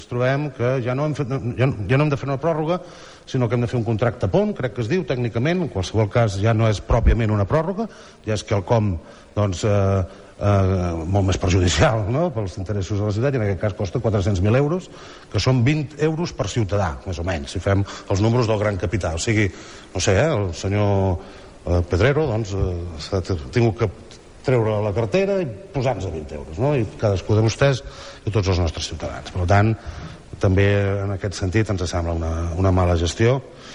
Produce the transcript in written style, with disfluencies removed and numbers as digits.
Trobem que ja no hem de fer una pròrroga, sinó que hem de fer un contracte pont, crec que es diu tècnicament. En qualsevol cas ja no és pròpiament una pròrroga, ja és quelcom doncs, molt més perjudicial, no?, pels interessos de la ciutat, i en aquest cas costa 400.000 euros, que són 20 euros per ciutadà, més o menys, si fem els números del gran capital. O sigui, no sé, el senyor Pedrero doncs, s'ha tingut que treure la cartera i posar-nos a 20 euros, no?, i cadascú de vostès i tots els nostres ciutadans. Per tant, també en aquest sentit ens sembla una mala gestió.